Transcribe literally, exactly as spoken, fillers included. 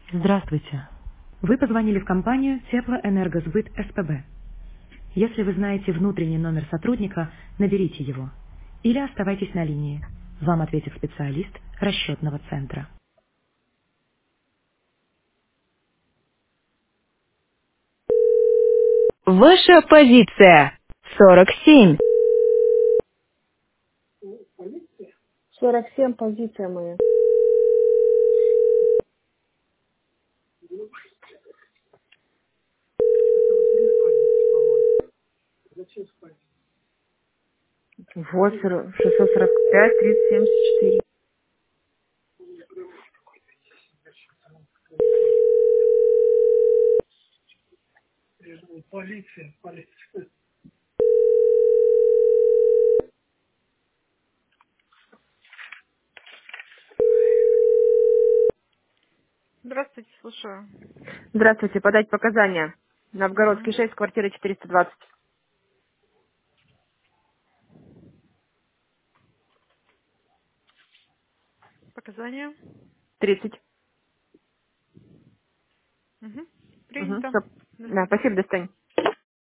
Здравствуйте. Вы позвонили в компанию Теплоэнергосбыт СПБ. Если вы знаете внутренний номер сотрудника, наберите его. Или оставайтесь на линии. Вам ответит специалист расчетного центра. Ваша позиция сорок семь. сорок семь позиция моя. Вот, шестьсот сорок пять, тридцать семьдесят четыре. Здравствуйте, слушаю. Здравствуйте, подать показания. Новгородский Мгм. шесть, квартира четыреста двадцать. Показания. тридцать. Мгм. Угу. Принято. Стоп. До Да, свидания. спасибо, до свидания.